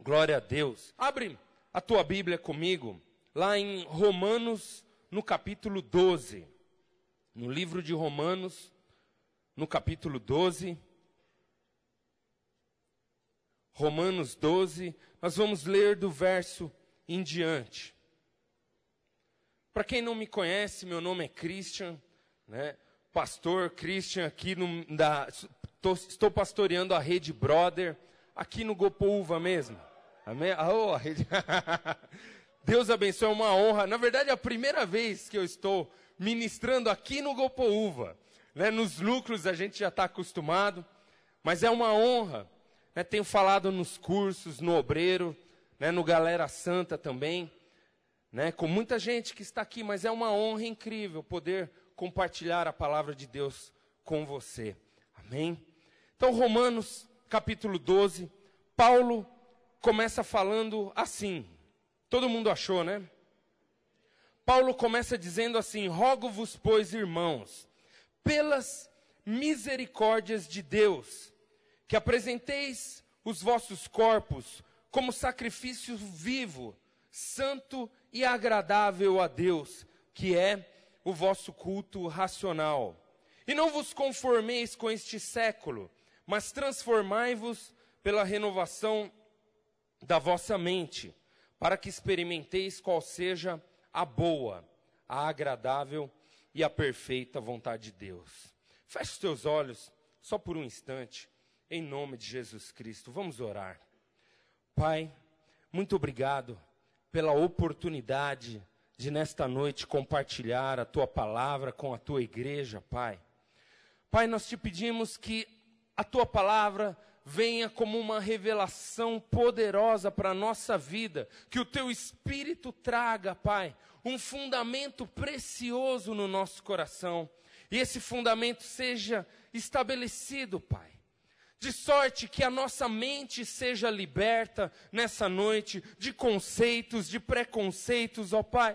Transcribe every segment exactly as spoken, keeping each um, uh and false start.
Glória a Deus. Abre a tua Bíblia comigo, lá em Romanos, no capítulo doze. No livro de Romanos, no capítulo doze. Romanos doze, nós vamos ler do verso em diante. Para quem não me conhece, meu nome é Christian, né? Pastor Christian aqui, no, da, tô, estou pastoreando a Rede Brother, aqui no Gopoúva mesmo. Amém? Oh, a rede... Deus abençoe, é uma honra. Na verdade, é a primeira vez que eu estou ministrando aqui no Gopoúva. Né? Nos núcleos a gente já está acostumado, mas é uma honra. Né? Tenho falado nos cursos, no Obreiro, né? No Galera Santa também, né? Com muita gente que está aqui, mas é uma honra incrível poder compartilhar a palavra de Deus com você. Amém? Então, Romanos, capítulo doze, Paulo começa falando assim. Todo mundo achou, né? Paulo começa dizendo assim: rogo-vos, pois, irmãos, pelas misericórdias de Deus, que apresenteis os vossos corpos como sacrifício vivo, santo e agradável a Deus, que é o vosso culto racional. E não vos conformeis com este século, mas transformai-vos pela renovação da vossa mente, para que experimenteis qual seja a boa, a agradável e a perfeita vontade de Deus. Feche os teus olhos, só por um instante, em nome de Jesus Cristo. Vamos orar. Pai, muito obrigado pela oportunidade de nesta noite compartilhar a Tua palavra com a Tua igreja, Pai. Pai, nós te pedimos que a Tua palavra venha como uma revelação poderosa para a nossa vida, que o Teu Espírito traga, Pai, um fundamento precioso no nosso coração, e esse fundamento seja estabelecido, Pai, de sorte que a nossa mente seja liberta nessa noite de conceitos, de preconceitos, ó Pai,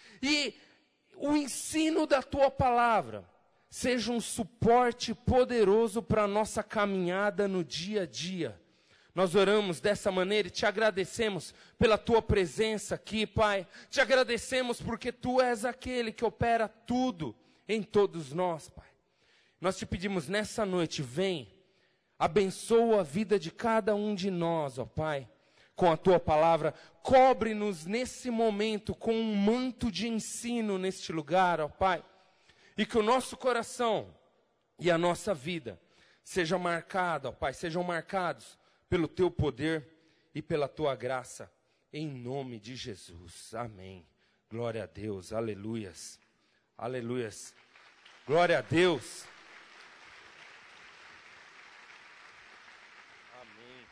e o ensino da Tua palavra seja um suporte poderoso para a nossa caminhada no dia a dia. Nós oramos dessa maneira e te agradecemos pela Tua presença aqui, Pai. Te agradecemos porque Tu és aquele que opera tudo em todos nós, Pai. Nós te pedimos nessa noite, vem, abençoa a vida de cada um de nós, ó Pai, com a Tua palavra. Cobre-nos nesse momento com um manto de ensino neste lugar, ó Pai. E que o nosso coração e a nossa vida sejam marcados, ó Pai, sejam marcados pelo Teu poder e pela Tua graça, em nome de Jesus. Amém. Glória a Deus, aleluias, aleluias. Glória a Deus. Amém.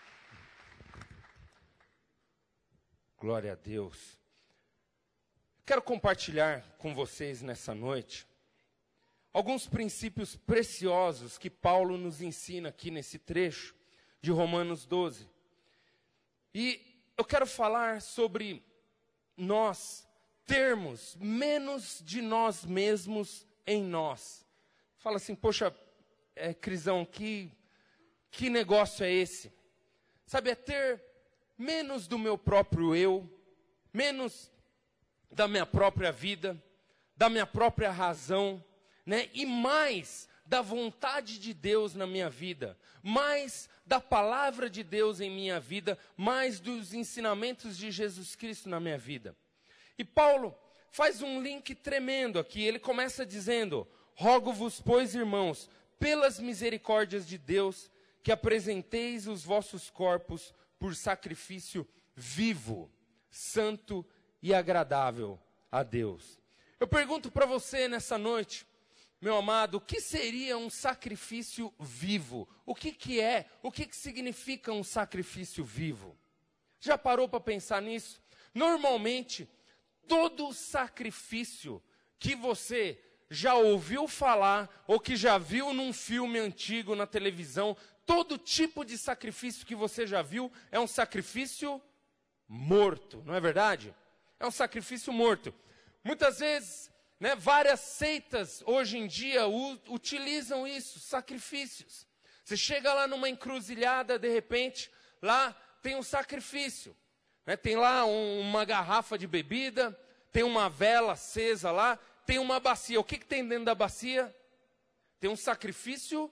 Glória a Deus. Quero compartilhar com vocês nessa noite alguns princípios preciosos que Paulo nos ensina aqui nesse trecho de Romanos doze. E eu quero falar sobre nós termos menos de nós mesmos em nós. Fala assim, poxa, é, Crisão, que, que negócio é esse? Sabe, é ter menos do meu próprio eu, menos da minha própria vida, da minha própria razão, né? E mais da vontade de Deus na minha vida, mais da palavra de Deus em minha vida, mais dos ensinamentos de Jesus Cristo na minha vida. E Paulo faz um link tremendo aqui. Ele começa dizendo: rogo-vos, pois, irmãos, pelas misericórdias de Deus, que apresenteis os vossos corpos por sacrifício vivo, santo e agradável a Deus. Eu pergunto para você nessa noite, meu amado, o que seria um sacrifício vivo? O que que é? O que que significa um sacrifício vivo? Já parou para pensar nisso? Normalmente, todo sacrifício que você já ouviu falar ou que já viu num filme antigo na televisão, todo tipo de sacrifício que você já viu é um sacrifício morto, não é verdade? É um sacrifício morto. Muitas vezes, né, várias seitas hoje em dia u, utilizam isso, sacrifícios. Você chega lá numa encruzilhada, de repente, lá tem um sacrifício. Né? Tem lá um, uma garrafa de bebida, tem uma vela acesa lá, tem uma bacia. O que, que tem dentro da bacia? Tem um sacrifício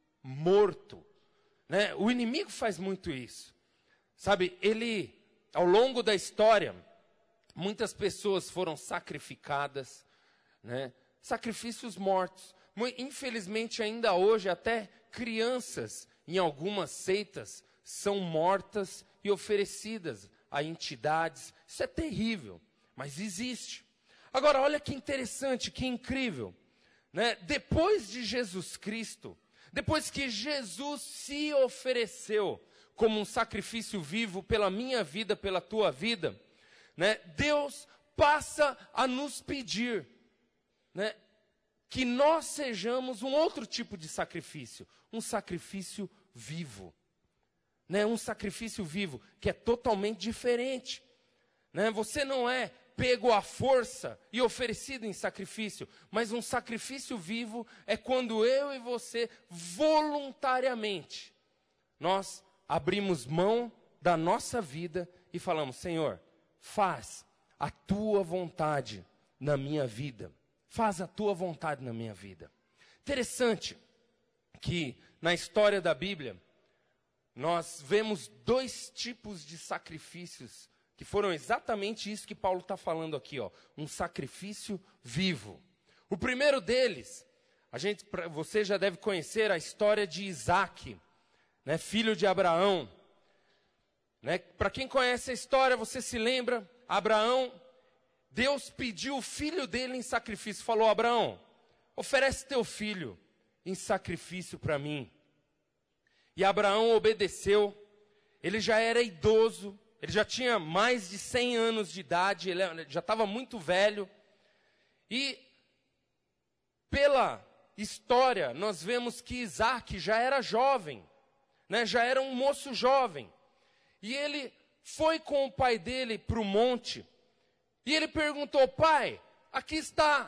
morto. Né? O inimigo faz muito isso. Sabe, ele, ao longo da história, muitas pessoas foram sacrificadas, né? Sacrifícios mortos. Infelizmente, ainda hoje, até crianças, em algumas seitas, são mortas e oferecidas a entidades. Isso é terrível, mas existe. Agora, olha que interessante, que incrível. Né? Depois de Jesus Cristo, depois que Jesus se ofereceu como um sacrifício vivo pela minha vida, pela tua vida, né? Deus passa a nos pedir, né? Que nós sejamos um outro tipo de sacrifício, um sacrifício vivo, né? Um sacrifício vivo que é totalmente diferente, né? Você não é pego à força e oferecido em sacrifício, mas um sacrifício vivo é quando eu e você voluntariamente nós abrimos mão da nossa vida e falamos: Senhor, faz a tua vontade na minha vida. Faz a tua vontade na minha vida. Interessante que na história da Bíblia, nós vemos dois tipos de sacrifícios, que foram exatamente isso que Paulo está falando aqui, ó, um sacrifício vivo. O primeiro deles, a gente, você já deve conhecer a história de Isaque, né, filho de Abraão. Né? Para quem conhece a história, você se lembra, Abraão, Deus pediu o filho dele em sacrifício. Falou: Abraão, oferece teu filho em sacrifício para mim. E Abraão obedeceu. Ele já era idoso, ele já tinha mais de cem anos de idade, ele já estava muito velho. E pela história, nós vemos que Isaque já era jovem. Né, já era um moço jovem, e ele foi com o pai dele para o monte, e ele perguntou: pai, aqui está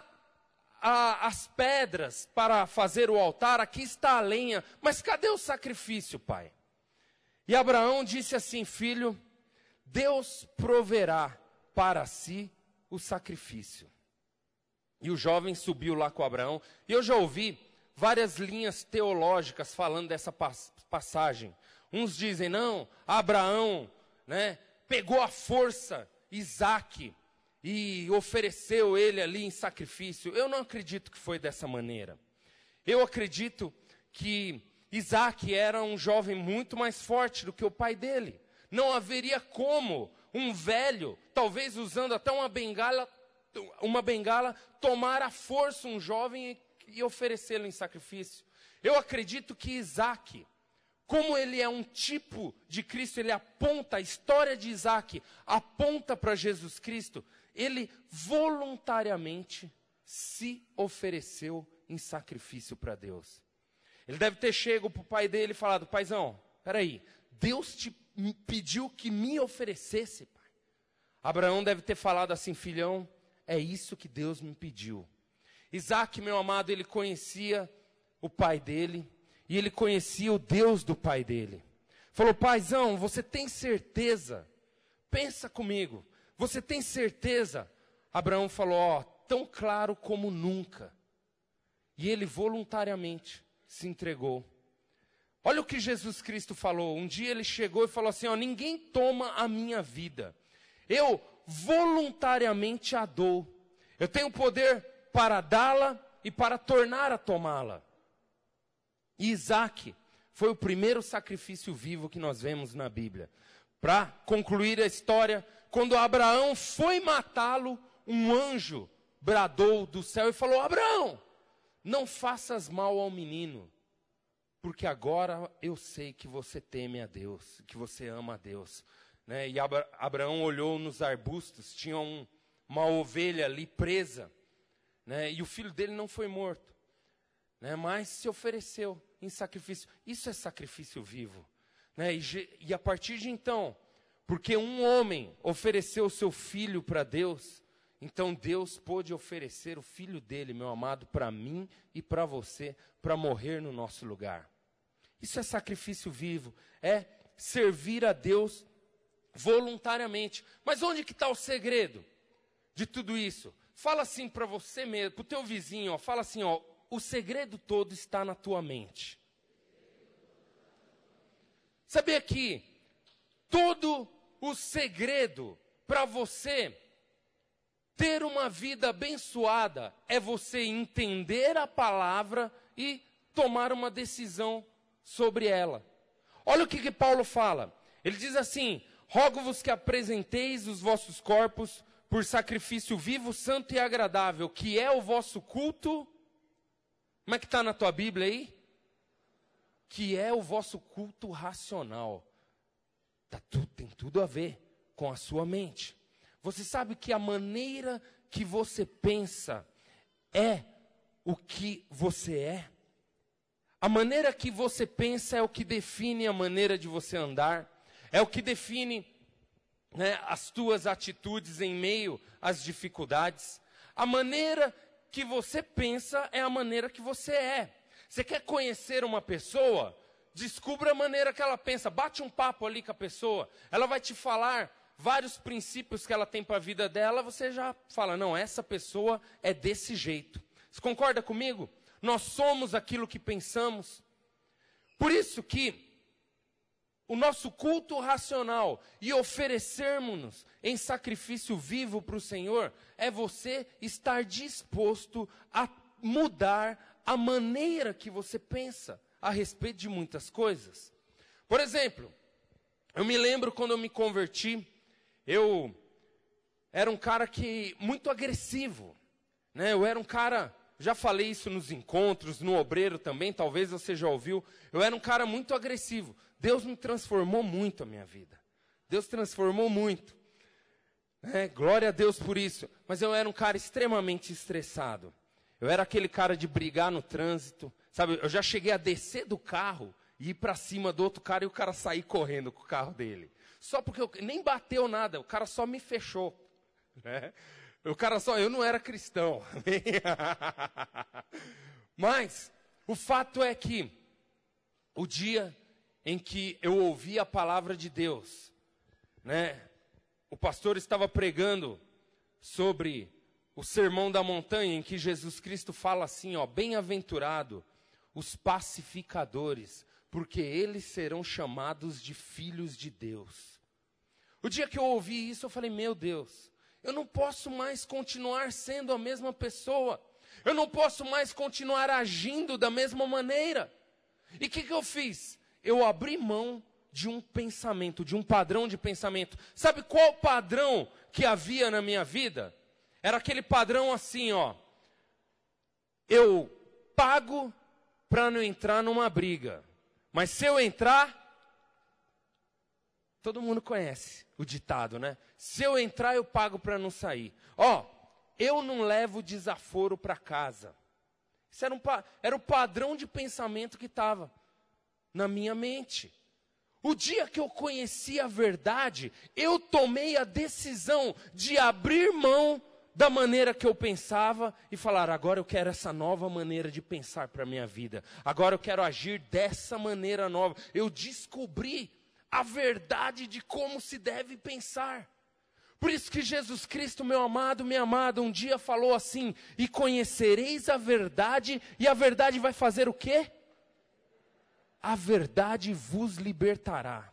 a, as pedras para fazer o altar, aqui está a lenha, mas cadê o sacrifício, pai? E Abraão disse assim: filho, Deus proverá para si o sacrifício. E o jovem subiu lá com Abraão, e eu já ouvi várias linhas teológicas falando dessa passagem. Uns dizem: não, Abraão, né, pegou à força Isaque e ofereceu ele ali em sacrifício. Eu não acredito que foi dessa maneira. Eu acredito que Isaque era um jovem muito mais forte do que o pai dele. Não haveria como um velho, talvez usando até uma bengala, uma bengala, tomar à força um jovem e e oferecê-lo em sacrifício. Eu acredito que Isaque, como ele é um tipo de Cristo, ele aponta, a história de Isaque aponta para Jesus Cristo, ele voluntariamente se ofereceu em sacrifício para Deus. Ele deve ter chegado para o pai dele e falado: paizão, peraí, Deus te pediu que me oferecesse, pai. Abraão deve ter falado assim: filhão, é isso que Deus me pediu. Isaque, meu amado, ele conhecia o pai dele, e ele conhecia o Deus do pai dele. Falou: paizão, você tem certeza? Pensa comigo, você tem certeza? Abraão falou: ó, tão claro como nunca. E ele voluntariamente se entregou. Olha o que Jesus Cristo falou. Um dia ele chegou e falou assim: ó, ninguém toma a minha vida, eu voluntariamente a dou. Eu tenho poder para dá-la e para tornar a tomá-la. E Isaque foi o primeiro sacrifício vivo que nós vemos na Bíblia. Para concluir a história, quando Abraão foi matá-lo, um anjo bradou do céu e falou: Abraão, não faças mal ao menino, porque agora eu sei que você teme a Deus, que você ama a Deus. Né? E Abra- Abraão olhou nos arbustos, tinha um, uma ovelha ali presa. Né, e o filho dele não foi morto, né, mas se ofereceu em sacrifício. Isso é sacrifício vivo. Né, e, e a partir de então, porque um homem ofereceu o seu filho para Deus, então Deus pôde oferecer o filho dele, meu amado, para mim e para você, para morrer no nosso lugar. Isso é sacrifício vivo, é servir a Deus voluntariamente. Mas onde que está o segredo de tudo isso? Fala assim para você mesmo, para o teu vizinho, ó, fala assim, ó, o segredo todo está na tua mente. Sabia que todo o segredo para você ter uma vida abençoada é você entender a palavra e tomar uma decisão sobre ela. Olha o que, que Paulo fala. Ele diz assim, rogo-vos que apresenteis os vossos corpos por sacrifício vivo, santo e agradável, que é o vosso culto. Como é que está na tua Bíblia aí? Que é o vosso culto racional. Tá tudo, tem tudo a ver com a sua mente. Você sabe que a maneira que você pensa é o que você é? A maneira que você pensa é o que define a maneira de você andar, é o que define, né, as tuas atitudes em meio às dificuldades. A maneira que você pensa é a maneira que você é. Você quer conhecer uma pessoa? Descubra a maneira que ela pensa. Bate um papo ali com a pessoa. Ela vai te falar vários princípios que ela tem para a vida dela. Você já fala, não, essa pessoa é desse jeito. Você concorda comigo? Nós somos aquilo que pensamos. Por isso que o nosso culto racional e oferecermos-nos em sacrifício vivo para o Senhor é você estar disposto a mudar a maneira que você pensa a respeito de muitas coisas. Por exemplo, eu me lembro quando eu me converti, eu era um cara que muito agressivo, né? Eu era um cara, já falei isso nos encontros, no obreiro também, talvez você já ouviu, eu era um cara muito agressivo. Deus me transformou muito a minha vida. Deus transformou muito. É, glória a Deus por isso. Mas eu era um cara extremamente estressado. Eu era aquele cara de brigar no trânsito. Sabe, eu já cheguei a descer do carro e ir para cima do outro cara e o cara sair correndo com o carro dele. Só porque eu, nem bateu nada, o cara só me fechou. Né? O cara só, eu não era cristão. Mas o fato é que o dia em que eu ouvi a palavra de Deus, né? O pastor estava pregando sobre o Sermão da Montanha, em que Jesus Cristo fala assim, ó, bem-aventurado os pacificadores, porque eles serão chamados de filhos de Deus. O dia que eu ouvi isso, eu falei, meu Deus, eu não posso mais continuar sendo a mesma pessoa, eu não posso mais continuar agindo da mesma maneira. E o que, que eu fiz? Eu abri mão de um pensamento, de um padrão de pensamento. Sabe qual padrão que havia na minha vida? Era aquele padrão assim, ó. Eu pago para não entrar numa briga. Mas se eu entrar, todo mundo conhece o ditado, né? Se eu entrar, eu pago para não sair. Ó, eu não levo desaforo para casa. Isso era, um, era o padrão de pensamento que estava na minha mente. O dia que eu conheci a verdade, eu tomei a decisão de abrir mão da maneira que eu pensava e falar, agora eu quero essa nova maneira de pensar para a minha vida. Agora eu quero agir dessa maneira nova. Eu descobri a verdade de como se deve pensar. Por isso que Jesus Cristo, meu amado, minha amada, um dia falou assim, e conhecereis a verdade, e a verdade vai fazer o quê? A verdade vos libertará.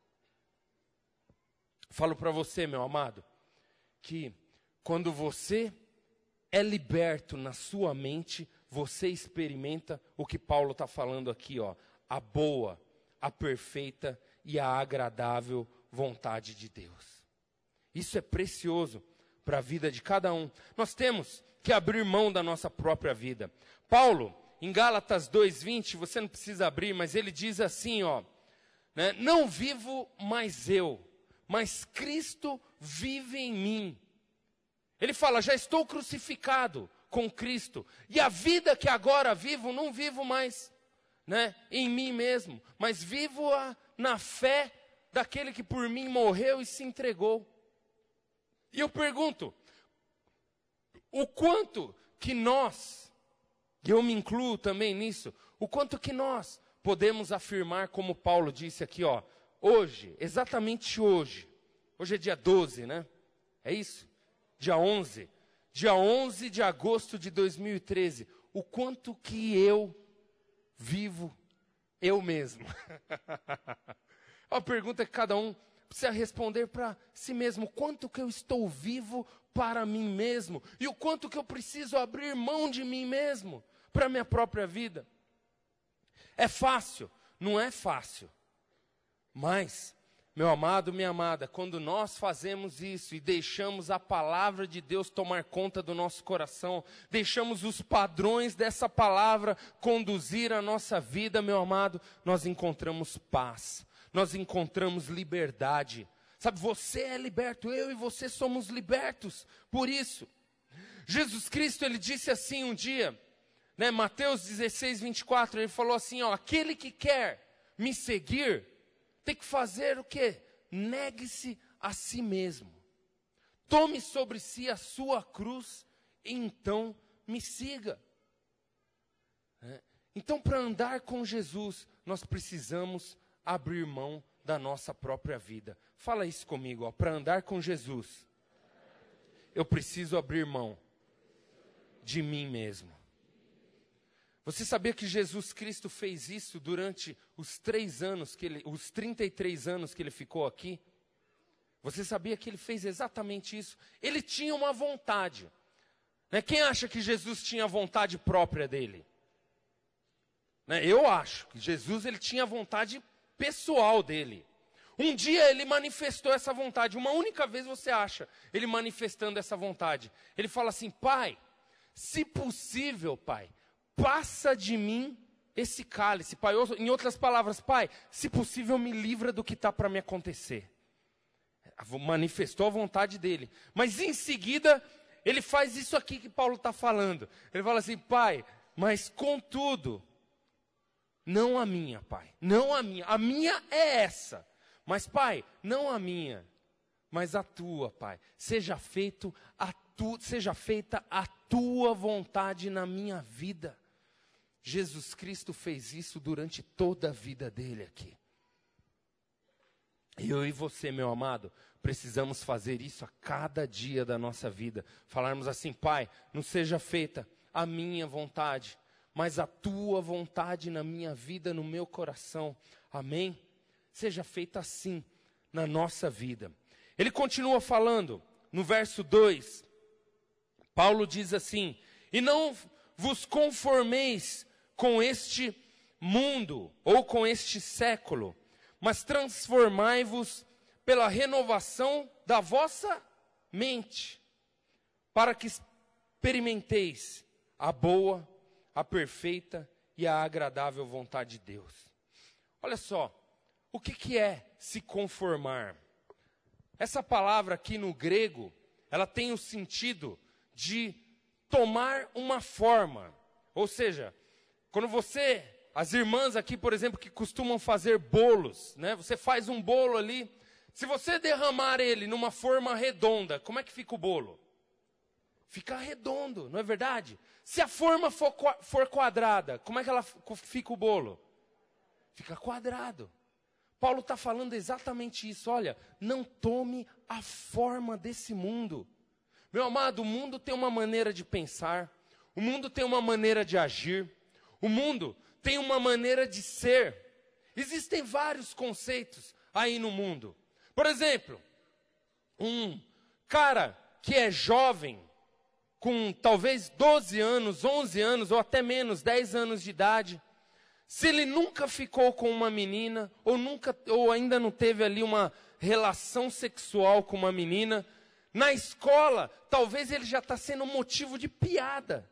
Falo para você, meu amado, que quando você é liberto na sua mente, você experimenta o que Paulo está falando aqui, ó, a boa, a perfeita e a agradável vontade de Deus. Isso é precioso para a vida de cada um. Nós temos que abrir mão da nossa própria vida. Paulo, em Gálatas dois, vinte, você não precisa abrir, mas ele diz assim, ó, né, não vivo mais eu, mas Cristo vive em mim. Ele fala, já estou crucificado com Cristo, e a vida que agora vivo, não vivo mais, né, em mim mesmo, mas vivo a, na fé daquele que por mim morreu e se entregou. E eu pergunto, o quanto que nós, e eu me incluo também nisso, o quanto que nós podemos afirmar, como Paulo disse aqui, ó, hoje, exatamente hoje, Hoje é dia doze, né? É isso? Dia onze. Dia onze de agosto de dois mil e treze. O quanto que eu vivo eu mesmo? É uma pergunta que cada um precisa responder para si mesmo. Quanto que eu estou vivo para mim mesmo? E o quanto que eu preciso abrir mão de mim mesmo para a minha própria vida? É fácil? Não é fácil. Mas, meu amado, minha amada, quando nós fazemos isso e deixamos a palavra de Deus tomar conta do nosso coração, deixamos os padrões dessa palavra conduzir a nossa vida, meu amado, nós encontramos paz, nós encontramos liberdade. Sabe, você é liberto, eu e você somos libertos por isso. Jesus Cristo, ele disse assim um dia, né, Mateus dezesseis, vinte e quatro, ele falou assim, ó, aquele que quer me seguir, tem que fazer o quê? Negue-se a si mesmo. Tome sobre si a sua cruz e então me siga. É. Então, para andar com Jesus, nós precisamos abrir mão da nossa própria vida. Fala isso comigo, ó. Para andar com Jesus, eu preciso abrir mão de mim mesmo. Você sabia que Jesus Cristo fez isso durante os três anos, que ele, os trinta e três anos que ele ficou aqui? Você sabia que ele fez exatamente isso? Ele tinha uma vontade. Né? Quem acha que Jesus tinha vontade própria dele? Né? Eu acho que Jesus ele tinha vontade pessoal dele. Um dia ele manifestou essa vontade, uma única vez você acha ele manifestando essa vontade. Ele fala assim, Pai, se possível, Pai, passa de mim esse cálice, Pai. Em outras palavras, Pai, se possível me livra do que está para me acontecer. Manifestou a vontade dele. Mas em seguida, ele faz isso aqui que Paulo está falando. Ele fala assim, Pai, mas contudo, não a minha, Pai. Não a minha. A minha é essa. Mas, Pai, não a minha, mas a tua, Pai. Seja feito a tu, seja feita a tua vontade na minha vida. Jesus Cristo fez isso durante toda a vida dele aqui. Eu e você, meu amado, precisamos fazer isso a cada dia da nossa vida. Falarmos assim, Pai, não seja feita a minha vontade, mas a tua vontade na minha vida, no meu coração. Amém? Seja feita assim na nossa vida. Ele continua falando no verso dois. Paulo diz assim, e não vos conformeis com este mundo, ou com este século, mas transformai-vos pela renovação da vossa mente, para que experimenteis a boa, a perfeita e a agradável vontade de Deus. Olha só, o que, que é se conformar? Essa palavra aqui no grego, ela tem o sentido de tomar uma forma, ou seja, quando você, as irmãs aqui, por exemplo, que costumam fazer bolos, né? Você faz um bolo ali, se você derramar ele numa forma redonda, como é que fica o bolo? Fica redondo, não é verdade? Se a forma for, for quadrada, como é que ela fica o bolo? Fica quadrado. Paulo está falando exatamente isso, olha, não tome a forma desse mundo. Meu amado, o mundo tem uma maneira de pensar, o mundo tem uma maneira de agir, o mundo tem uma maneira de ser. Existem vários conceitos aí no mundo. Por exemplo, um cara que é jovem, com talvez doze anos, onze anos, ou até menos, dez anos de idade, se ele nunca ficou com uma menina, ou, nunca, ou ainda não teve ali uma relação sexual com uma menina, na escola, talvez ele já está sendo motivo de piada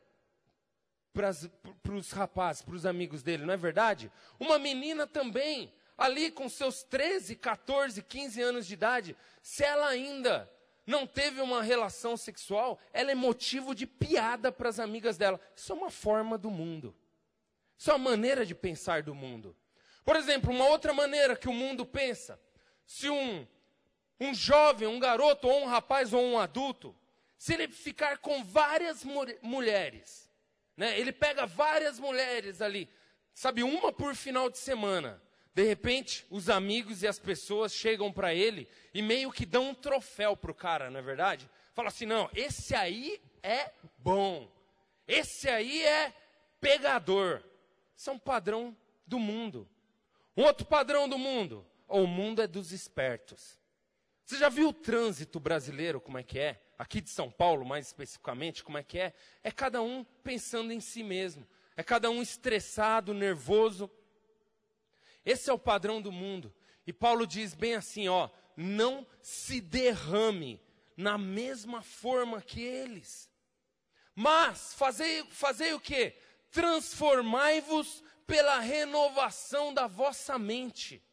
para os rapazes, para os amigos dele, não é verdade? Uma menina também, ali com seus treze, quatorze, quinze anos de idade, se ela ainda não teve uma relação sexual, ela é motivo de piada para as amigas dela. Isso é uma forma do mundo. Isso é uma maneira de pensar do mundo. Por exemplo, uma outra maneira que o mundo pensa, se um, um jovem, um garoto, ou um rapaz, ou um adulto, se ele ficar com várias mu- mulheres, né, ele pega várias mulheres ali, sabe, uma por final de semana, De repente, os amigos e as pessoas chegam para ele e meio que dão um troféu para o cara, não é verdade? Fala assim, não, esse aí é bom, esse aí é pegador. Isso é um padrão do mundo. Um outro padrão do mundo, o mundo é dos espertos. Você já viu o trânsito brasileiro, como é que é? Aqui de São Paulo, mais especificamente, como é que é? É cada um pensando em si mesmo. É cada um estressado, nervoso. Esse é o padrão do mundo. E Paulo diz bem assim, ó, não se derrame na mesma forma que eles. Mas, fazei, fazei o quê? Transformai-vos pela renovação da vossa mente.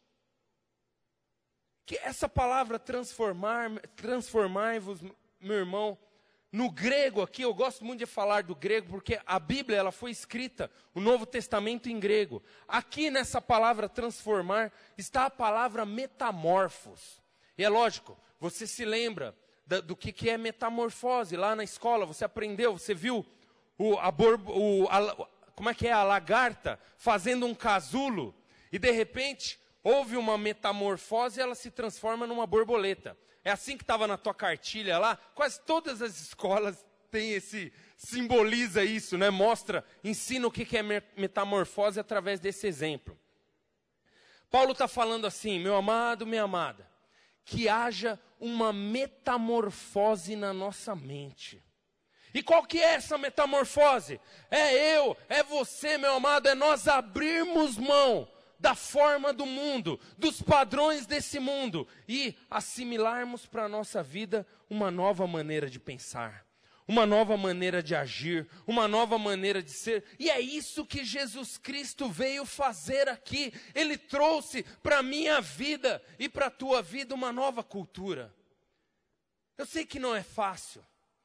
Que essa palavra transformar, transformai-vos, meu irmão, no grego aqui, eu gosto muito de falar do grego, porque a Bíblia ela foi escrita, o Novo Testamento em grego. Aqui nessa palavra transformar, está a palavra metamorfos. E é lógico, você se lembra da, do que, que é metamorfose, lá na escola, você aprendeu, você viu o, a, o, a, como é que é, a lagarta fazendo um casulo, e de repente houve uma metamorfose e ela se transforma numa borboleta. É assim que estava na tua cartilha lá. Quase todas as escolas têm esse, simboliza isso, né? Mostra, ensina o que, que é metamorfose através desse exemplo. Paulo está falando assim, meu amado, minha amada, que haja uma metamorfose na nossa mente. E qual que é essa metamorfose? É eu, é você, meu amado, é nós abrirmos mão da forma do mundo, dos padrões desse mundo, e assimilarmos para a nossa vida uma nova maneira de pensar, uma nova maneira de agir, uma nova maneira de ser. E é isso que Jesus Cristo veio fazer aqui. Ele trouxe para a minha vida e para a tua vida uma nova cultura. Eu sei que não é fácil.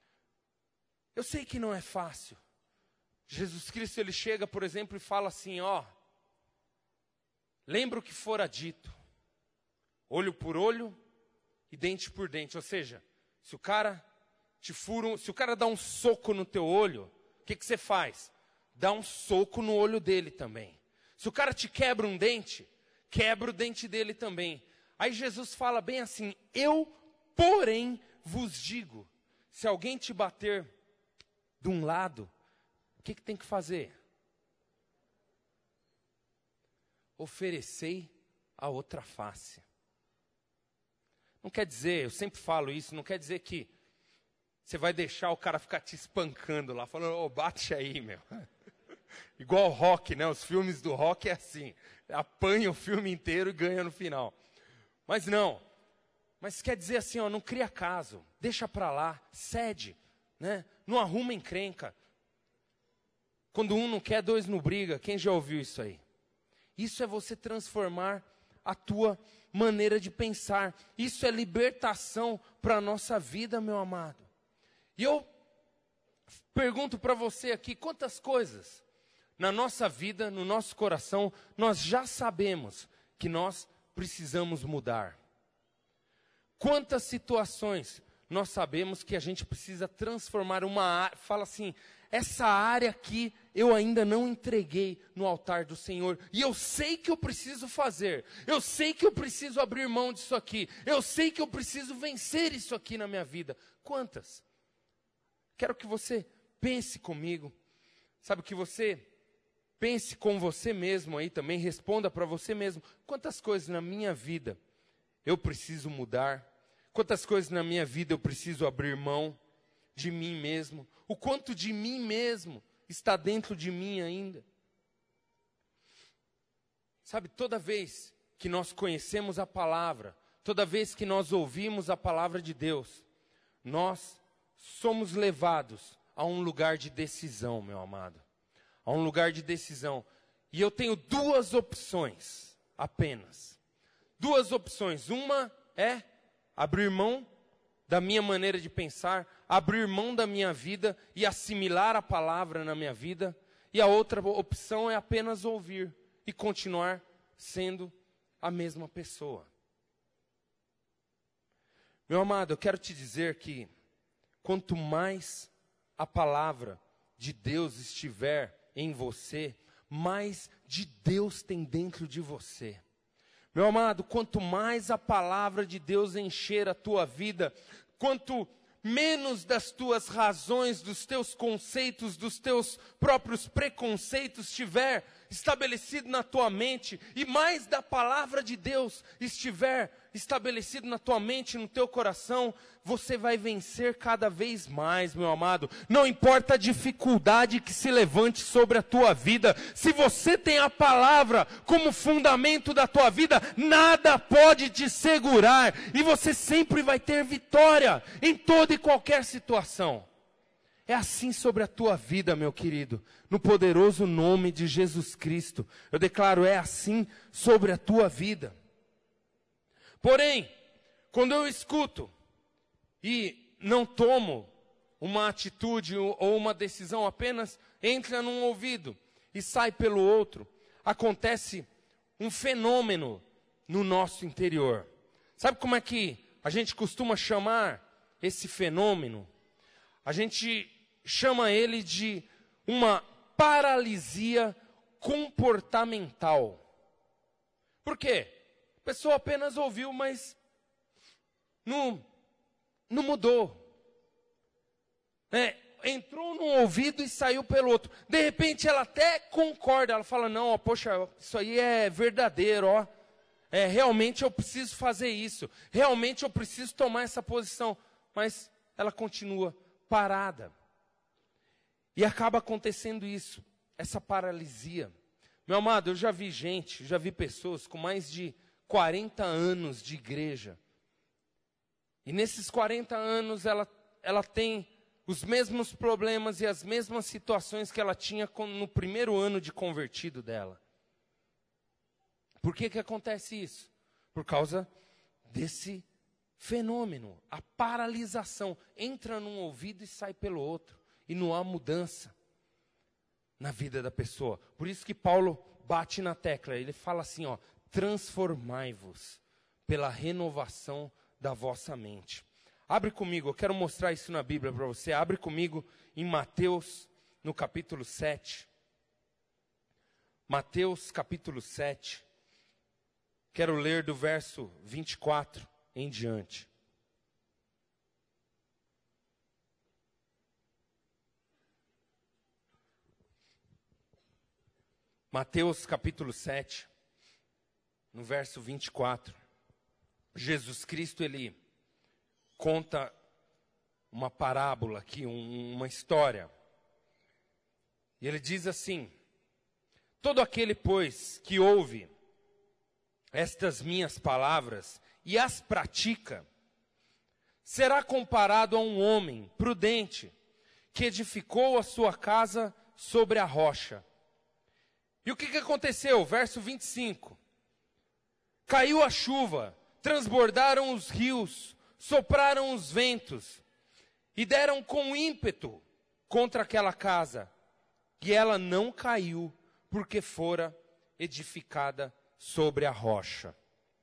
Eu sei que não é fácil. Jesus Cristo, ele chega, por exemplo, e fala assim, ó, lembra o que fora dito, olho por olho e dente por dente. Ou seja, se o cara te fura, se o cara dá um soco no teu olho, o que, que você faz? Dá um soco no olho dele também. Se o cara te quebra um dente, quebra o dente dele também. Aí Jesus fala bem assim, eu, porém, vos digo, se alguém te bater de um lado, o que, que tem que fazer? Oferecei a outra face. Não quer dizer, eu sempre falo isso, não quer dizer que você vai deixar o cara ficar te espancando lá, falando, ô, oh, bate aí, meu. Igual o Rock, né? Os filmes do Rock é assim, apanha o filme inteiro e ganha no final. Mas não, mas quer dizer assim, ó, não cria caso, deixa pra lá, cede, né? Não arruma encrenca. Quando um não quer, dois não briga. Quem já ouviu isso aí? Isso é você transformar a tua maneira de pensar. Isso é libertação para a nossa vida, meu amado. E eu pergunto para você aqui, quantas coisas na nossa vida, no nosso coração, nós já sabemos que nós precisamos mudar? Quantas situações nós sabemos que a gente precisa transformar uma área, fala assim, essa área aqui eu ainda não entreguei no altar do Senhor, e eu sei que eu preciso fazer, eu sei que eu preciso abrir mão disso aqui, eu sei que eu preciso vencer isso aqui na minha vida. Quantas? Quero que você pense comigo, sabe, que você pense com você mesmo aí também, responda para você mesmo, quantas coisas na minha vida eu preciso mudar? Quantas coisas na minha vida eu preciso abrir mão de mim mesmo? O quanto de mim mesmo está dentro de mim ainda? Sabe, toda vez que nós conhecemos a palavra, toda vez que nós ouvimos a palavra de Deus, nós somos levados a um lugar de decisão, meu amado. A um lugar de decisão. E eu tenho duas opções apenas. Duas opções. Uma é abrir mão da minha maneira de pensar, abrir mão da minha vida e assimilar a palavra na minha vida. E a outra opção é apenas ouvir e continuar sendo a mesma pessoa. Meu amado, eu quero te dizer que quanto mais a palavra de Deus estiver em você, mais de Deus tem dentro de você. Meu amado, quanto mais a palavra de Deus encher a tua vida, quanto menos das tuas razões, dos teus conceitos, dos teus próprios preconceitos estiver estabelecido na tua mente, e mais da palavra de Deus estiver estabelecido na tua mente, no teu coração, você vai vencer cada vez mais, meu amado. Não importa a dificuldade que se levante sobre a tua vida, se você tem a palavra como fundamento da tua vida, nada pode te segurar, e você sempre vai ter vitória em toda e qualquer situação. É assim sobre a tua vida, meu querido, no poderoso nome de Jesus Cristo. Eu declaro, é assim sobre a tua vida. Porém, quando eu escuto e não tomo uma atitude ou uma decisão, apenas entra num ouvido e sai pelo outro, acontece um fenômeno no nosso interior. Sabe como é que a gente costuma chamar esse fenômeno? A gente chama ele de uma paralisia comportamental. Por quê? A pessoa apenas ouviu, mas não, não mudou. É, entrou num ouvido e saiu pelo outro. De repente ela até concorda, ela fala, não, ó, poxa, isso aí é verdadeiro, ó. É, realmente eu preciso fazer isso. Realmente eu preciso tomar essa posição. Mas ela continua parada. E acaba acontecendo isso, essa paralisia. Meu amado, eu já vi gente, já vi pessoas com mais de quarenta anos de igreja. E nesses quarenta anos ela, ela tem os mesmos problemas e as mesmas situações que ela tinha no primeiro ano de convertido dela. Por que que acontece isso? Por causa desse fenômeno, a paralisação. Entra num ouvido e sai pelo outro. E não há mudança na vida da pessoa. Por isso que Paulo bate na tecla. Ele fala assim, ó, transformai-vos pela renovação da vossa mente. Abre comigo, eu quero mostrar isso na Bíblia para você. Abre comigo em Mateus, no capítulo sete. Mateus, capítulo sete. Quero ler do verso vinte e quatro em diante. Mateus capítulo sete, no verso vinte e quatro, Jesus Cristo, ele conta uma parábola aqui, um, uma história. E ele diz assim, todo aquele, pois, que ouve estas minhas palavras e as pratica, será comparado a um homem prudente, que edificou a sua casa sobre a rocha. E o que, que aconteceu? Verso vinte e cinco. Caiu a chuva, transbordaram os rios, sopraram os ventos, e deram com ímpeto contra aquela casa. E ela não caiu, porque fora edificada sobre a rocha.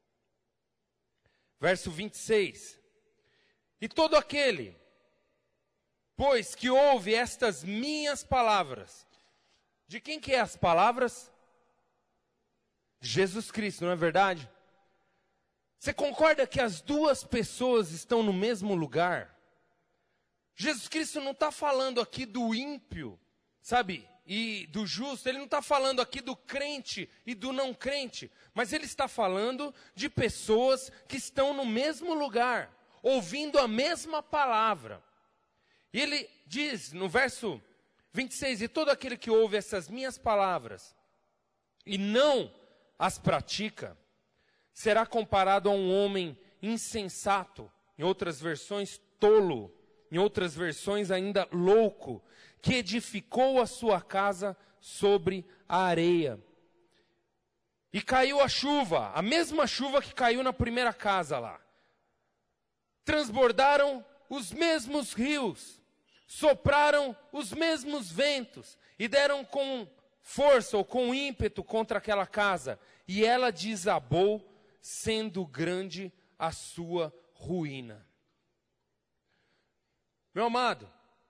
Verso vinte e seis. E todo aquele, pois, que ouve estas minhas palavras. De quem que é as palavras? De Jesus Cristo, não é verdade? Você concorda que as duas pessoas estão no mesmo lugar? Jesus Cristo não está falando aqui do ímpio, sabe? E do justo, ele não está falando aqui do crente e do não crente, mas ele está falando de pessoas que estão no mesmo lugar, ouvindo a mesma palavra. E ele diz no verso vinte e seis, e todo aquele que ouve essas minhas palavras e não as pratica, será comparado a um homem insensato, em outras versões tolo, em outras versões ainda louco, que edificou a sua casa sobre a areia. E caiu a chuva, a mesma chuva que caiu na primeira casa lá. Transbordaram os mesmos rios, sopraram os mesmos ventos e deram com força ou com ímpeto contra aquela casa. E ela desabou, sendo grande a sua ruína. Meu amado,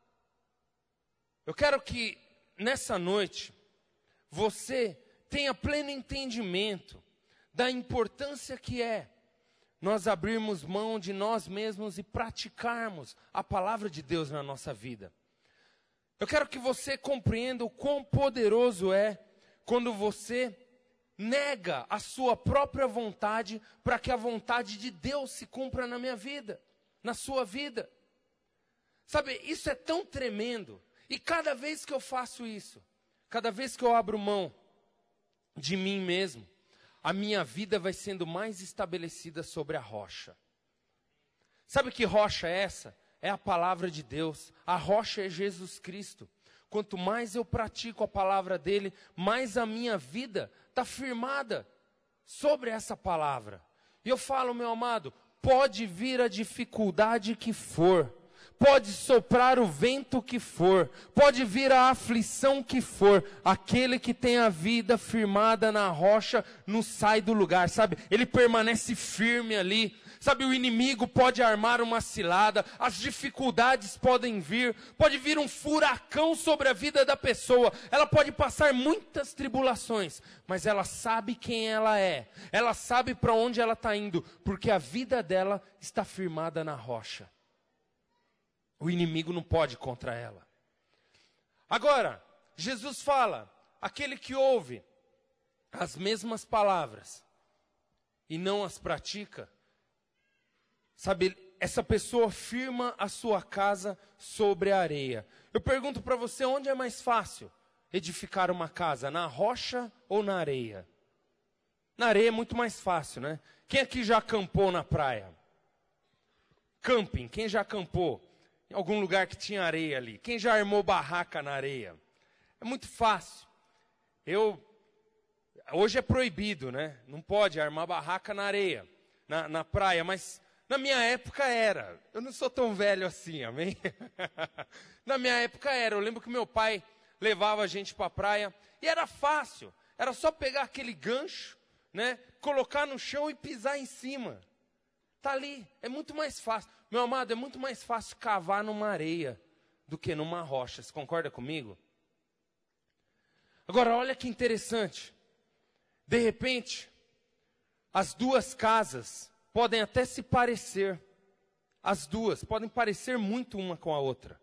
eu quero que nessa noite você tenha pleno entendimento da importância que é nós abrirmos mão de nós mesmos e praticarmos a palavra de Deus na nossa vida. Eu quero que você compreenda o quão poderoso é quando você nega a sua própria vontade para que a vontade de Deus se cumpra na minha vida, na sua vida. Sabe, isso é tão tremendo. E cada vez que eu faço isso, cada vez que eu abro mão de mim mesmo, a minha vida vai sendo mais estabelecida sobre a rocha. Sabe que rocha é essa? É a palavra de Deus. A rocha é Jesus Cristo. Quanto mais eu pratico a palavra dele, mais a minha vida está firmada sobre essa palavra. E eu falo, meu amado, pode vir a dificuldade que for, pode soprar o vento que for, pode vir a aflição que for, aquele que tem a vida firmada na rocha não sai do lugar, sabe? Ele permanece firme ali. Sabe, o inimigo pode armar uma cilada, as dificuldades podem vir, pode vir um furacão sobre a vida da pessoa, ela pode passar muitas tribulações, mas ela sabe quem ela é, ela sabe para onde ela está indo, porque a vida dela está firmada na rocha. O inimigo não pode contra ela. Agora, Jesus fala, aquele que ouve as mesmas palavras e não as pratica, sabe, essa pessoa firma a sua casa sobre a areia. Eu pergunto para você, onde é mais fácil edificar uma casa? Na rocha ou na areia? Na areia é muito mais fácil, né? Quem aqui já acampou na praia? Camping, quem já acampou? Em algum lugar que tinha areia ali. Quem já armou barraca na areia? É muito fácil. Eu, hoje é proibido, né? Não pode armar barraca na areia, na, na praia, mas na minha época era. Eu não sou tão velho assim, amém? Na minha época era. Eu lembro que meu pai levava a gente para a praia e era fácil. Era só pegar aquele gancho, né? Colocar no chão e pisar em cima. Está ali, é muito mais fácil. Meu amado, é muito mais fácil cavar numa areia do que numa rocha. Você concorda comigo? Agora, olha que interessante. De repente, as duas casas podem até se parecer. As duas podem parecer muito uma com a outra.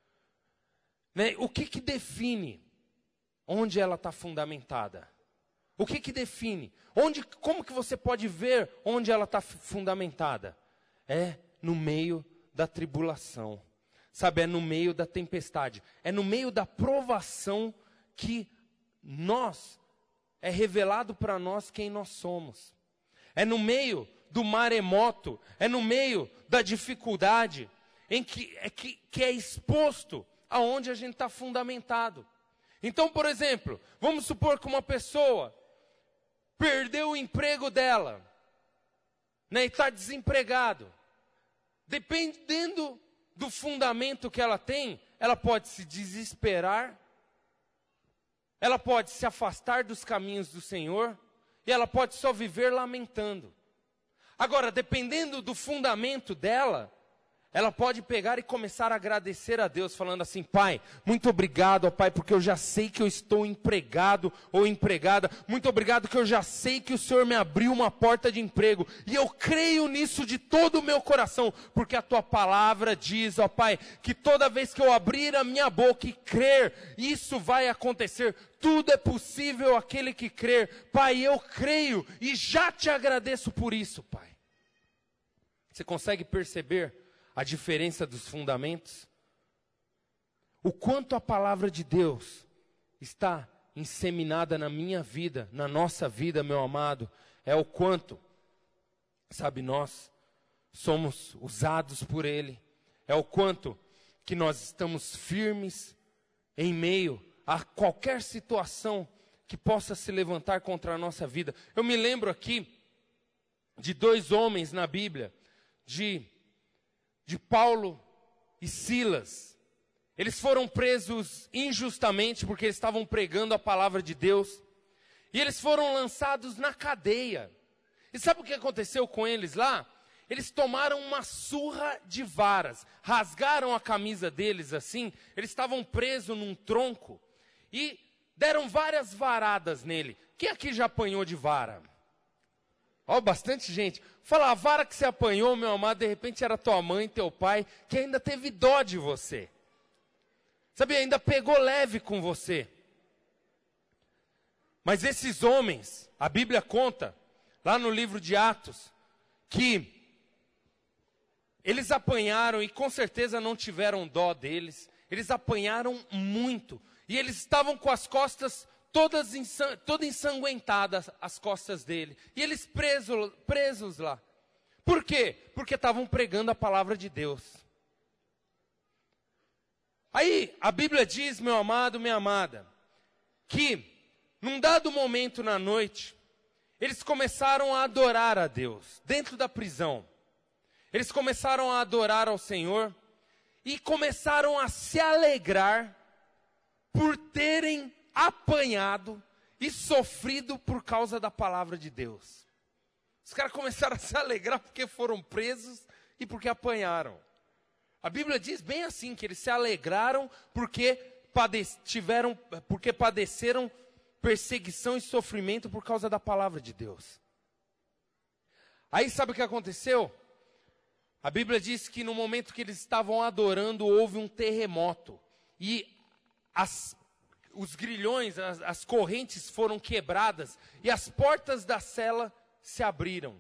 Né? O que que define onde ela está fundamentada? O que que define? Onde, como que você pode ver onde ela está fundamentada? É no meio da tribulação. Sabe, é no meio da tempestade. É no meio da provação que nós, é revelado para nós quem nós somos. É no meio do maremoto, é no meio da dificuldade, em que é, que, que é exposto aonde a gente está fundamentado. Então, por exemplo, vamos supor que uma pessoa perdeu o emprego dela, né, e está desempregado. Dependendo do fundamento que ela tem, ela pode se desesperar, ela pode se afastar dos caminhos do Senhor, e ela pode só viver lamentando. Agora, dependendo do fundamento dela, ela pode pegar e começar a agradecer a Deus, falando assim: Pai, muito obrigado, ó Pai, porque eu já sei que eu estou empregado ou empregada. Muito obrigado que eu já sei que o Senhor me abriu uma porta de emprego. E eu creio nisso de todo o meu coração, porque a Tua palavra diz, ó Pai, que toda vez que eu abrir a minha boca e crer, isso vai acontecer. Tudo é possível àquele que crer. Pai, eu creio e já te agradeço por isso, Pai. Você consegue perceber a diferença dos fundamentos? O quanto a palavra de Deus está inseminada na minha vida, na nossa vida, meu amado, é o quanto, sabe, nós somos usados por Ele, é o quanto que nós estamos firmes em meio a qualquer situação que possa se levantar contra a nossa vida. Eu me lembro aqui de dois homens na Bíblia, de de Paulo e Silas. Eles foram presos injustamente porque eles estavam pregando a palavra de Deus. E eles foram lançados na cadeia. E sabe o que aconteceu com eles lá? Eles tomaram uma surra de varas, rasgaram a camisa deles assim, eles estavam presos num tronco e deram várias varadas nele. Quem aqui já apanhou de vara? Ó, bastante gente. Fala, a vara que você apanhou, meu amado, de repente era tua mãe, teu pai, que ainda teve dó de você. Sabe, ainda pegou leve com você. Mas esses homens, a Bíblia conta, lá no livro de Atos, que eles apanharam e com certeza não tiveram dó deles. Eles apanharam muito. E eles estavam com as costas todas ensan toda ensanguentadas, as costas dele. E eles presos, presos lá. Por quê? Porque estavam pregando a palavra de Deus. Aí, a Bíblia diz, meu amado, minha amada, que num dado momento na noite, eles começaram a adorar a Deus, dentro da prisão. Eles começaram a adorar ao Senhor e começaram a se alegrar por terem apanhado e sofrido por causa da palavra de Deus. Os caras começaram a se alegrar porque foram presos e porque apanharam. A Bíblia diz bem assim, que eles se alegraram porque, pade tiveram, porque padeceram perseguição e sofrimento por causa da palavra de Deus. Aí sabe o que aconteceu? A Bíblia diz que no momento que eles estavam adorando, houve um terremoto. E as, os grilhões, as, as correntes foram quebradas. E as portas da cela se abriram.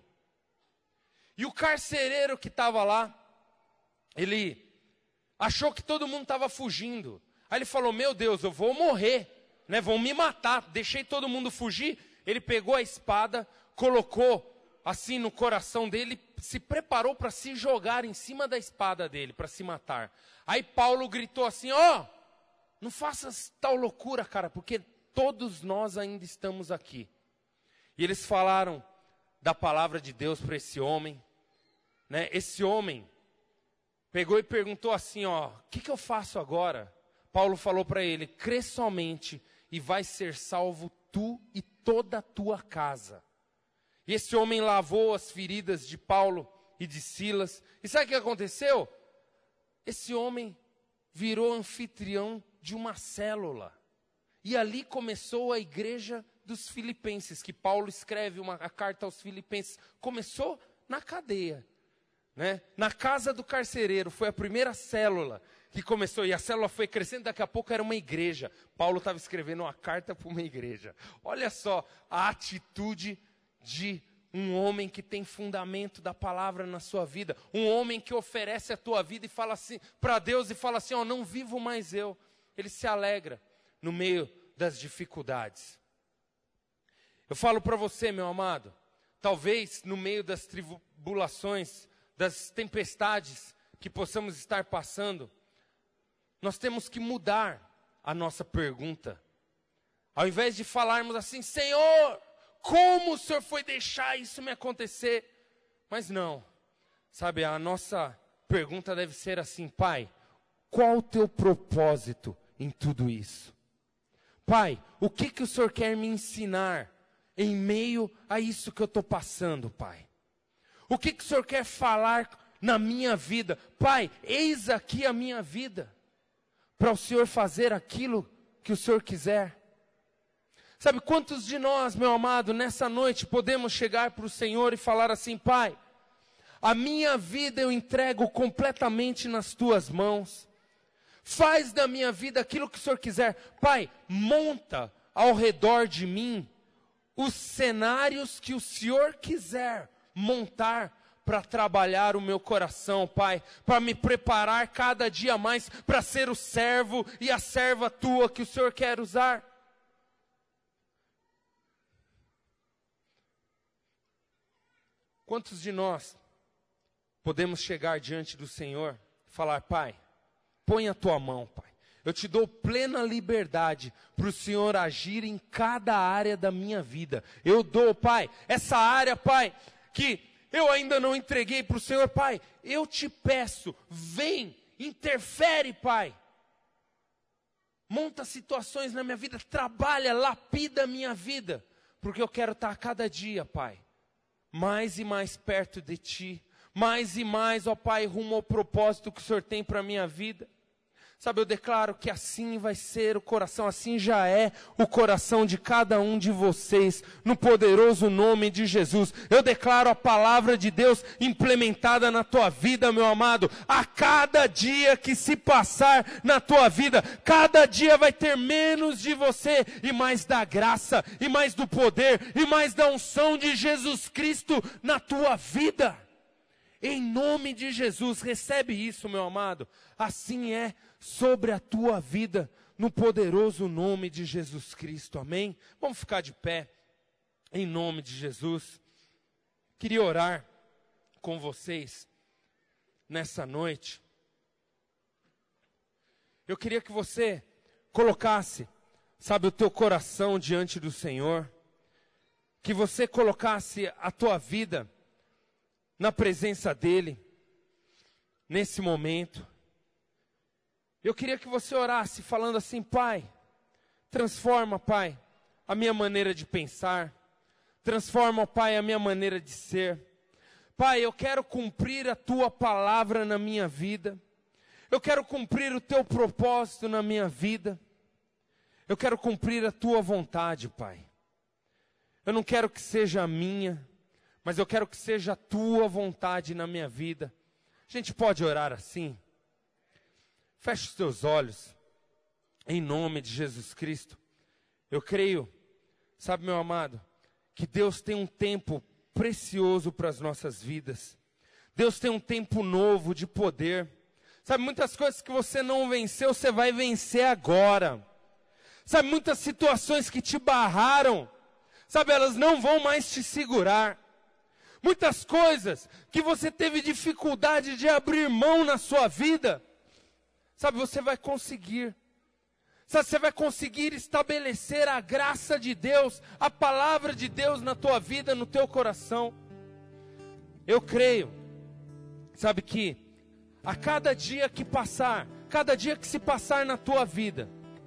E o carcereiro que estava lá, ele achou que todo mundo estava fugindo. Aí ele falou, meu Deus, eu vou morrer, né? Vão me matar. Deixei todo mundo fugir. Ele pegou a espada, colocou assim no coração dele, se preparou para se jogar em cima da espada dele, para se matar. Aí Paulo gritou assim, ó, oh, não faças tal loucura, cara, porque todos nós ainda estamos aqui. E eles falaram da palavra de Deus para esse homem, né? Esse homem pegou e perguntou assim, ó, o que, que eu faço agora? Paulo falou para ele, crê somente e vai ser salvo tu e toda a tua casa. E esse homem lavou as feridas de Paulo e de Silas. E sabe o que aconteceu? Esse homem virou anfitrião de uma célula. E ali começou a igreja dos filipenses, que Paulo escreve uma a carta aos filipenses. Começou na cadeia, né? Na casa do carcereiro. Foi a primeira célula que começou. E a célula foi crescendo, daqui a pouco era uma igreja. Paulo estava escrevendo uma carta para uma igreja. Olha só a atitude de um homem que tem fundamento da palavra na sua vida, um homem que oferece a tua vida e fala assim para Deus e fala assim, ó, não vivo mais eu. Ele se alegra no meio das dificuldades. Eu falo para você, meu amado, talvez no meio das tribulações, das tempestades que possamos estar passando, nós temos que mudar a nossa pergunta. Ao invés de falarmos assim, Senhor, como o Senhor foi deixar isso me acontecer? Mas não, sabe, a nossa pergunta deve ser assim, Pai, qual o teu propósito em tudo isso? Pai, o que, que o Senhor quer me ensinar em meio a isso que eu estou passando, Pai? O que, que o Senhor quer falar na minha vida? Pai, eis aqui a minha vida, para o Senhor fazer aquilo que o Senhor quiser. Sabe, quantos de nós, meu amado, nessa noite podemos chegar para o Senhor e falar assim, Pai, a minha vida eu entrego completamente nas tuas mãos. Faz da minha vida aquilo que o Senhor quiser. Pai, monta ao redor de mim os cenários que o Senhor quiser montar para trabalhar o meu coração, Pai, para me preparar cada dia mais para ser o servo e a serva tua que o Senhor quer usar. Quantos de nós podemos chegar diante do Senhor e falar, Pai, põe a tua mão, Pai. Eu te dou plena liberdade para o Senhor agir em cada área da minha vida. Eu dou, Pai, essa área, Pai, que eu ainda não entreguei para o Senhor, Pai. Eu te peço, vem, interfere, Pai. Monta situações na minha vida, trabalha, lapida a minha vida. Porque eu quero estar a cada dia, Pai, mais e mais perto de Ti, mais e mais, ó Pai, rumo ao propósito que o Senhor tem para a minha vida. Sabe, eu declaro que assim vai ser o coração, assim já é o coração de cada um de vocês, no poderoso nome de Jesus. Eu declaro a palavra de Deus implementada na tua vida, meu amado. A cada dia que se passar na tua vida, cada dia vai ter menos de você e mais da graça, e mais do poder, e mais da unção de Jesus Cristo na tua vida. Em nome de Jesus, recebe isso, meu amado. Assim é sobre a tua vida, no poderoso nome de Jesus Cristo, amém? Vamos ficar de pé, em nome de Jesus. Queria orar com vocês, nessa noite. Eu queria que você colocasse, sabe, o teu coração diante do Senhor, que você colocasse a tua vida na presença dEle, nesse momento. Eu queria que você orasse falando assim: Pai, transforma, Pai, a minha maneira de pensar. Transforma, Pai, a minha maneira de ser. Pai, eu quero cumprir a Tua palavra na minha vida. Eu quero cumprir o Teu propósito na minha vida. Eu quero cumprir a Tua vontade, Pai. Eu não quero que seja a minha, mas eu quero que seja a Tua vontade na minha vida. A gente pode orar assim? Feche os teus olhos, em nome de Jesus Cristo. Eu creio, sabe, meu amado, que Deus tem um tempo precioso para as nossas vidas. Deus tem um tempo novo de poder. Sabe, muitas coisas que você não venceu, você vai vencer agora. Sabe, muitas situações que te barraram, sabe, elas não vão mais te segurar. Muitas coisas que você teve dificuldade de abrir mão na sua vida, sabe, você vai conseguir. Sabe, você vai conseguir estabelecer a graça de Deus, a palavra de Deus na tua vida, no teu coração. Eu creio, sabe, que a cada dia que passar, cada dia que se passar na tua vida,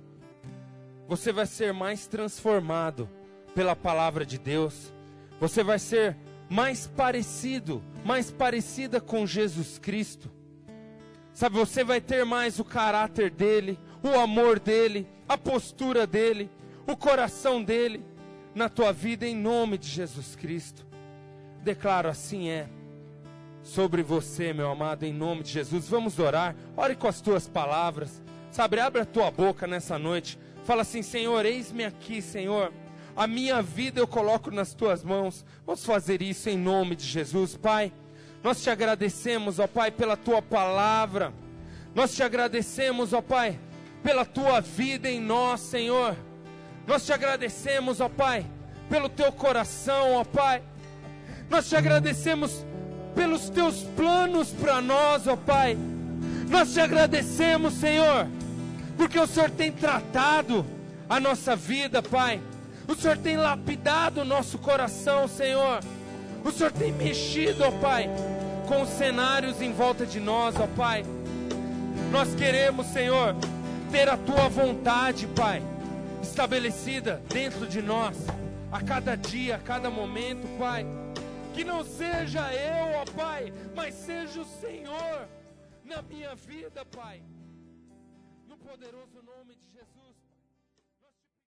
você vai ser mais transformado pela palavra de Deus. Você vai ser mais parecido, mais parecida com Jesus Cristo. Sabe, você vai ter mais o caráter dele, o amor dele, a postura dele, o coração dele na tua vida, em nome de Jesus Cristo. Declaro, assim é sobre você, meu amado, em nome de Jesus. Vamos orar. Ore com as tuas palavras. Sabe, abre a tua boca nessa noite. Fala assim: Senhor, eis-me aqui, Senhor. A minha vida eu coloco nas tuas mãos. Vamos fazer isso em nome de Jesus. Pai, nós te agradecemos, ó Pai, pela tua palavra. Nós te agradecemos, ó Pai, pela tua vida em nós, Senhor. Nós te agradecemos, ó Pai, pelo teu coração, ó Pai. Nós te agradecemos pelos teus planos para nós, ó Pai. Nós te agradecemos, Senhor, porque o Senhor tem tratado a nossa vida, Pai. O Senhor tem lapidado o nosso coração, Senhor. O Senhor tem mexido, ó Pai, com os cenários em volta de nós, ó Pai. Nós queremos, Senhor, ter a Tua vontade, Pai, estabelecida dentro de nós, a cada dia, a cada momento, Pai. Que não seja eu, ó Pai, mas seja o Senhor na minha vida, Pai. No poderoso nome de Jesus.